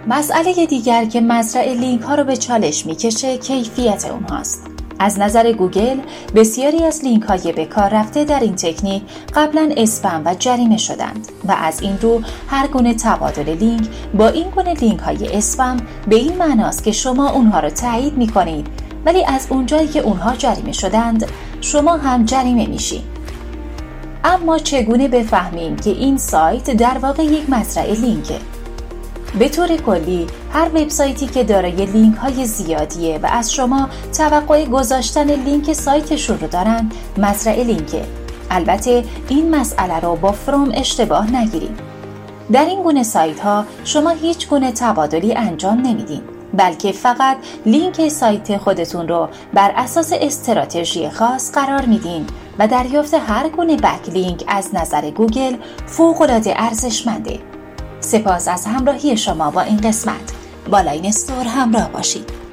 مسئله دیگر که مزرعه لینک ها رو به چالش میکشه کیفیت اونهاست. از نظر گوگل بسیاری از لینک های به کار رفته در این تکنیک قبلا اسپم و جریمه شدند و از این رو هر گونه تبادل لینک با این گونه لینک های اسپم به این معناست که شما اونها رو تایید میکنید، ولی از اونجایی که اونها جریمه شدند شما هم جریمه میشید. اما چگونه بفهمیم که این سایت در واقع یک مزرعه لینکه؟ به طور کلی هر وبسایتی که دارای لینک های زیادیه و از شما توقع گذاشتن لینک سایتشون رو دارن مزرعه لینکه. البته این مسئله رو با فروم اشتباه نگیرید. در این گونه سایت ها شما هیچ گونه تبادلی انجام نمیدین، بلکه فقط لینک سایت خودتون رو بر اساس استراتژی خاص قرار میدین و دریافت هر گونه بک لینک از نظر گوگل فوق‌العاده ارزشمنده. سپاس از همراهی شما با این قسمت. با لاین استور همراه باشید.